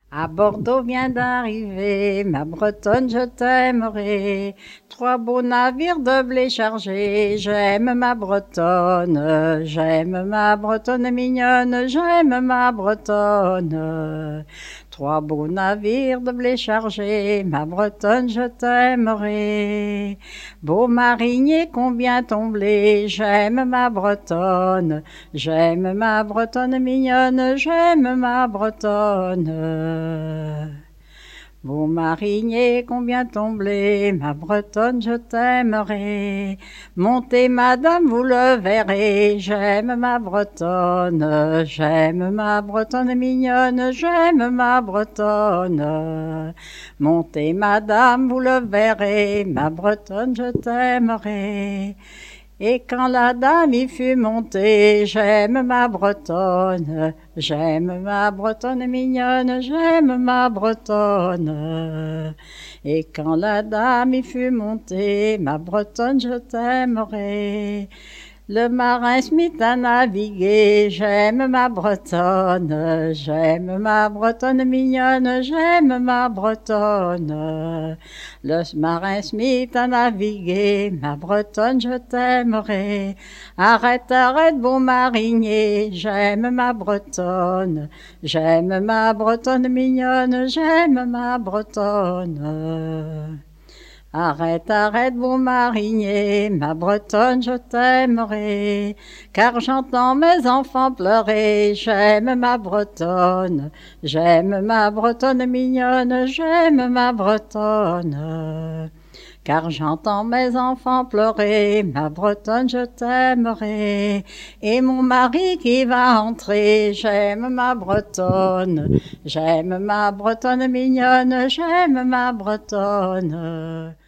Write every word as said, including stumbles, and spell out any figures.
À Bordeaux vient d'arriver, ma Bretonne, je t'aimerai. Trois beaux navires de blé chargés, j'aime ma Bretonne, j'aime ma Bretonne mignonne, j'aime ma Bretonne. Trois beaux navires de blé chargés, ma Bretonne, je t'aimerai. Beau marinier, combien ton blé, j'aime ma Bretonne, j'aime ma Bretonne mignonne, j'aime ma Bretonne. Beau marinier, combien ton blé, ma Bretonne, je t'aimerai. Montez, madame, vous le verrez, j'aime ma Bretonne, j'aime ma Bretonne mignonne, j'aime ma Bretonne. Montez, madame, vous le verrez, ma Bretonne, je t'aimerai. Et quand la dame y fut montée, j'aime ma Bretonne, j'aime ma Bretonne mignonne, j'aime ma Bretonne. Et quand la dame y fut montée, ma Bretonne, je t'aimerai. Le marin se mit à naviguer, j'aime ma Bretonne, j'aime ma Bretonne mignonne, j'aime ma Bretonne. Le marin se mit à naviguer, ma Bretonne, je t'aimerai. Arrête, arrête, beau marinier, j'aime ma Bretonne, j'aime ma Bretonne mignonne, j'aime ma Bretonne. Arrête, arrête, beau marinier, ma Bretonne, je t'aimerai, car j'entends mes enfants pleurer, j'aime ma Bretonne, j'aime ma Bretonne mignonne, j'aime ma Bretonne. Car j'entends mes enfants pleurer, ma Bretonne, je t'aimerai. Et mon mari qui va entrer, j'aime ma Bretonne, j'aime ma Bretonne mignonne, j'aime ma Bretonne.